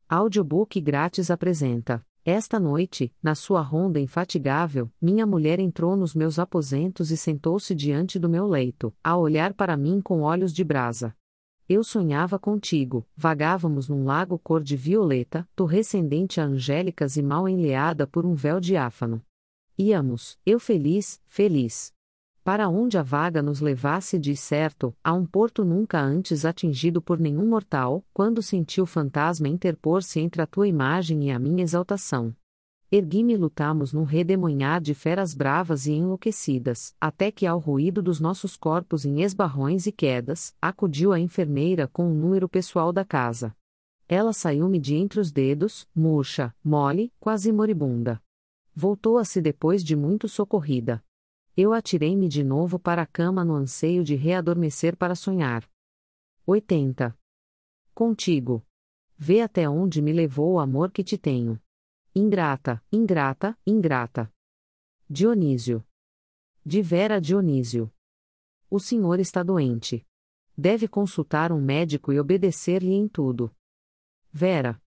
Audiobook grátis apresenta. Esta noite, na sua ronda infatigável, minha mulher entrou nos meus aposentos e sentou-se diante do meu leito, a olhar para mim com olhos de brasa. Eu sonhava contigo, vagávamos num lago cor de violeta, torrescendente a angélicas e mal enleada por um véu diáfano. Íamos, eu feliz, feliz. Para onde a vaga nos levasse de certo, a um porto nunca antes atingido por nenhum mortal, quando senti o fantasma interpor-se entre a tua imagem e a minha exaltação. Ergui-me e lutamos num redemoinhar de feras bravas e enlouquecidas, até que ao ruído dos nossos corpos em esbarrões e quedas, acudiu a enfermeira com o número pessoal da casa. Ela saiu-me de entre os dedos, murcha, mole, quase moribunda. Voltou-se depois de muito socorrida. Eu atirei-me de novo para a cama no anseio de readormecer para sonhar. 80. Contigo. Vê até onde me levou o amor que te tenho. Ingrata, ingrata, ingrata. Dionísio. De Vera Dionísio. O senhor está doente. Deve consultar um médico e obedecer-lhe em tudo. Vera.